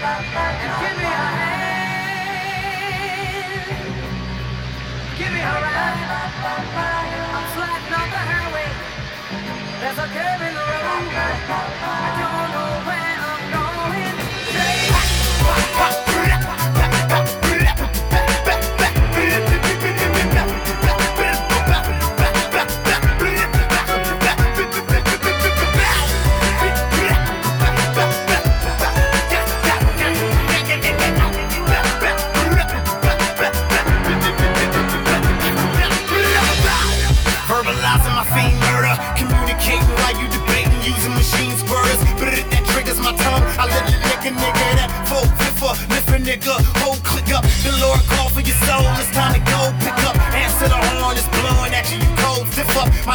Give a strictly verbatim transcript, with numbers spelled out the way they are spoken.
and give me a hand. Give me a ride. I'm sliding on the highway. There's a curve in the road. I don't know where I'm going. Verbalizing my fiend murder, communicating while you debating, using machines words. But it that triggers my tongue. I let it lick a nigga that full fiffer, lift a nigga, whole click up. The Lord call for your soul, it's time to go pick up. Answer the horn, it's blowing at you, you cold stiff up. My